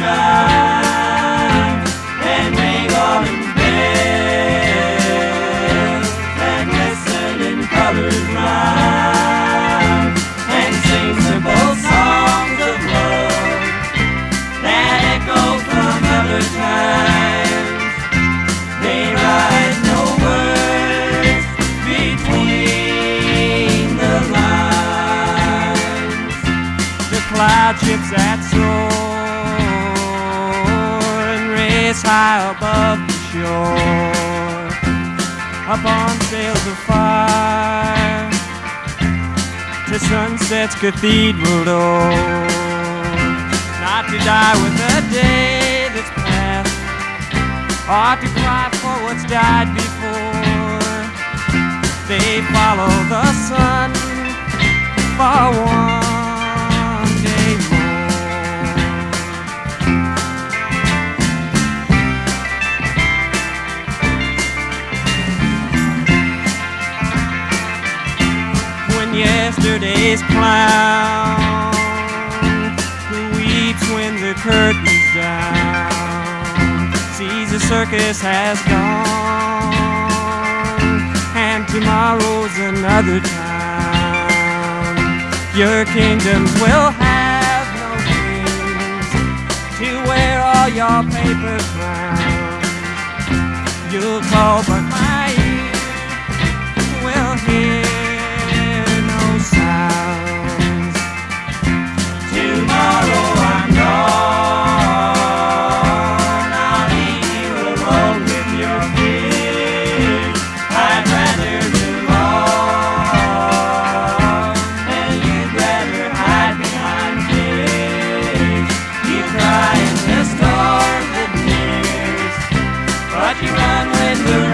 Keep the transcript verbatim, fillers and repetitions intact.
time and ring all in bells and listen in colors rhyme and sing simple songs of love that echo from other times. They write no words between the lines. The cloud ships that soar and race high above the shore, upon sails of fire to sunset's cathedral door. Not to die with the day that's past, or to cry for what's died before. They follow the sun for one day more. When yesterday's clown who weeps when the curtain's down sees the circus has gone and tomorrow's another town. Your kingdoms will have no wings to wear all your paper crowns. You'll call but my ears will hear no sounds. Tomorrow I'm gone, I'll leave you alone with your fears. I'd rather belong, and you'd rather hide behind fears. You cry in the storm that nears, but you run when the